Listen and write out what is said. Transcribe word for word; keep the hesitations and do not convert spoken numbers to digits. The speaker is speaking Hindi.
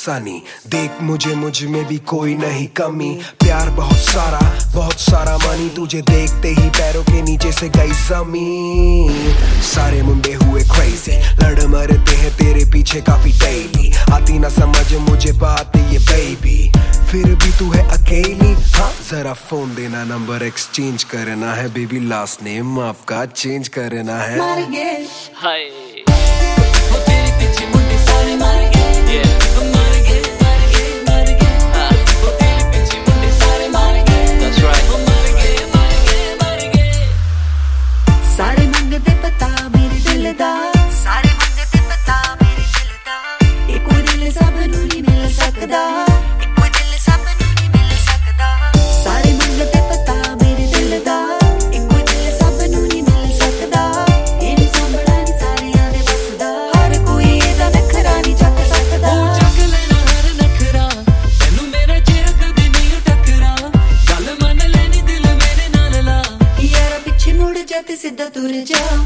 सनी। देख मुझे मुझ में भी कोई नहीं कमी, प्यार बहुत सारा बहुत सारा मनी, तुझे देखते ही पैरों के नीचे से गई जमीन। सारे मुंडे हुए क्रेजी, लड़ मरते हैं तेरे पीछे काफी डेली, आती ना समझ मुझे बात ये बेबी, फिर भी तू है अकेली। हाँ जरा फोन देना, नंबर एक्सचेंज करना है बेबी, लास्ट नेम आपका चेंज करना है। हाय वो तेरे पीछे मुंडे सारे मार गए, yeah मार गए मार गए मार गए, हाँ वो तेरे पीछे मुंडे सारे मार गए, that's right वो मार गए मार गए मार गए। सारे मंगते पता मेरे दिल दा, सारे मंगते पता मेरे दिल दा, एक कोई दिल सब नू नहीं मिल सकदा, एक कोई दिल सब नू नहीं मिल सकदा। सारे मंगते पता मेरे दिल दा, एक कोई दिल सब नू नहीं मिल सकदा, इन सामने सारियां दे बसदा, हर कोई एदा नखरा नहीं चक सकदा। ओ चक लेना हर नखरा, तैनू मेरा जिया कदे नहीं टकरा, गल मन लेनी दिल मेरे नाल ला, यारा पीछे मुड़ जा ते सीधा तुर जा।